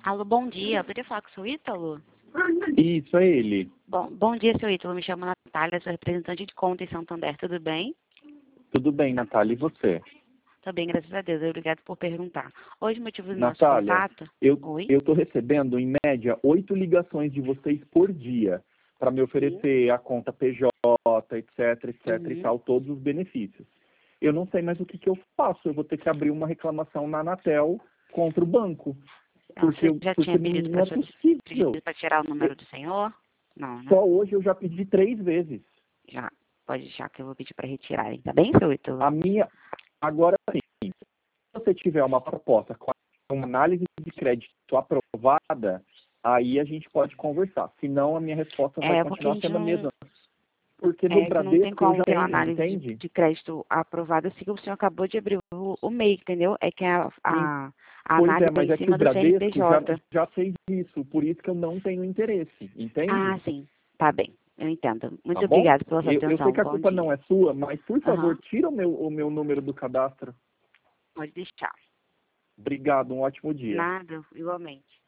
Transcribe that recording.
Alô, bom dia. Eu poderia falar com o seu Ítalo? Isso, é ele. Bom dia, seu Ítalo. Me chamo Natália, sou representante de conta em Santander. Tudo bem? Tudo bem, Natália, e você? Tô bem, graças a Deus. Obrigado por perguntar. Hoje, o motivo do nosso Natália, contato... eu Oi? estou recebendo, em média, 8 ligações de vocês por dia para me oferecer a conta PJ, etc e tal, todos os benefícios. Eu não sei mais o que eu faço. Eu vou ter que abrir uma reclamação na Anatel contra o banco. Você já Porque tinha pedido não é possível. para tirar o número do senhor? Não, né? Só hoje eu já pedi 3 vezes. Já. Pode deixar que eu vou pedir para retirarem. Tá bem, seu Ítalo? Agora sim, se você tiver uma proposta com uma análise de crédito aprovada, aí a gente pode conversar. Senão, a minha resposta vai Porque a continuar gente sendo a não... mesma. Porque no que não tem Bradesco eu como já ter uma tenho, análise entende? de crédito aprovada assim que o senhor acabou de abrir o MEI, entendeu? É que a Pois é, análise é mas em é que o cima do Bradesco CNPJ. já fez isso, por isso que eu não tenho interesse, entende? Ah, sim. Tá bem. Eu entendo. Tá Muito bom? obrigada pela sua Eu sei atenção. que a Bom culpa não dia. é sua, mas por favor, Aham. tira o meu número do cadastro. Pode deixar. Obrigado, um ótimo dia. Nada, igualmente.